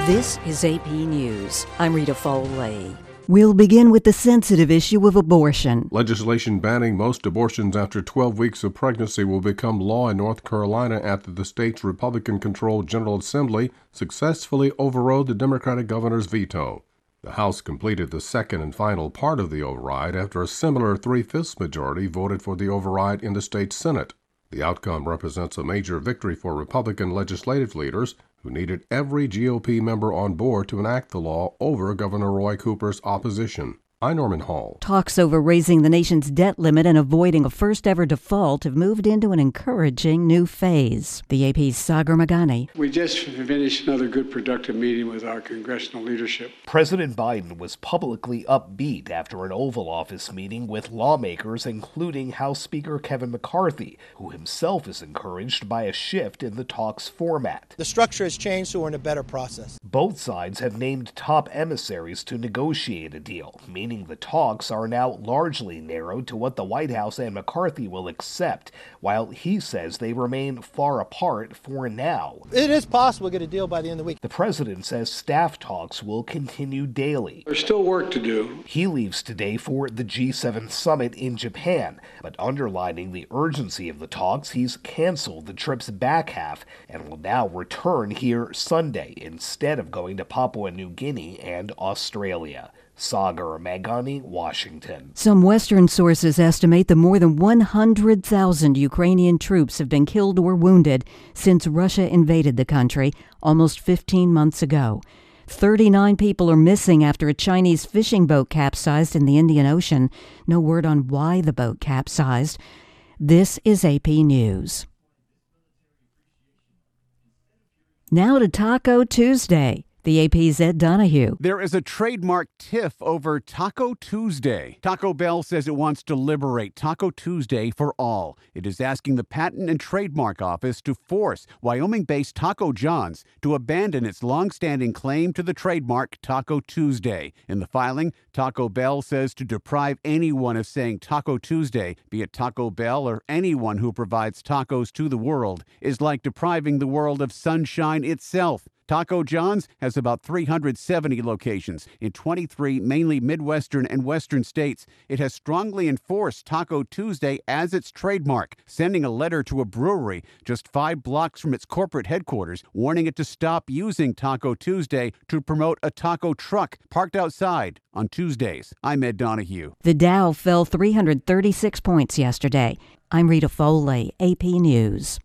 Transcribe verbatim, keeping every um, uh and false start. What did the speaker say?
This is A P News. I'm Rita Foley. We'll begin with the sensitive issue of abortion. Legislation banning most abortions after twelve weeks of pregnancy will become law in North Carolina after the state's Republican-controlled General Assembly successfully overrode the Democratic governor's veto. The House completed the second and final part of the override after a similar three-fifths majority voted for the override in the state Senate. The outcome represents a major victory for Republican legislative leaders who needed every G O P member on board to enact the law over Governor Roy Cooper's opposition. I'm Norman Hall. Talks over raising the nation's debt limit and avoiding a first-ever default have moved into an encouraging new phase. The A P's Sagar Meghani. We just finished another good, productive meeting with our congressional leadership. President Biden was publicly upbeat after an Oval Office meeting with lawmakers, including House Speaker Kevin McCarthy, who himself is encouraged by a shift in the talks format. The structure has changed, so we're in a better process. Both sides have named top emissaries to negotiate a deal, meaning the talks are now largely narrowed to what the White House and McCarthy will accept, while he says they remain far apart for now. It is possible to get a deal by the end of the week. The president says staff talks will continue daily. There's still work to do. He leaves today for the G seven summit in Japan, but underlining the urgency of the talks, he's canceled the trip's back half and will now return here Sunday instead of going to Papua New Guinea and Australia. Sagar Meghani, Washington. Some Western sources estimate that more than one hundred thousand Ukrainian troops have been killed or wounded since Russia invaded the country almost fifteen months ago. thirty-nine people are missing after a Chinese fishing boat capsized in the Indian Ocean. No word on why the boat capsized. This is A P News. Now to Taco Tuesday. The A P's Ed Donahue. There is a trademark tiff over Taco Tuesday. Taco Bell says it wants to liberate Taco Tuesday for all. It is asking the Patent and Trademark Office to force Wyoming-based Taco John's to abandon its long-standing claim to the trademark Taco Tuesday. In the filing, Taco Bell says to deprive anyone of saying Taco Tuesday, be it Taco Bell or anyone who provides tacos to the world, is like depriving the world of sunshine itself. Taco John's has about three hundred seventy locations in twenty-three mainly Midwestern and Western states. It has strongly enforced Taco Tuesday as its trademark, sending a letter to a brewery just five blocks from its corporate headquarters, warning it to stop using Taco Tuesday to promote a taco truck parked outside on Tuesdays. I'm Ed Donahue. The Dow fell three hundred thirty-six points yesterday. I'm Rita Foley, A P News.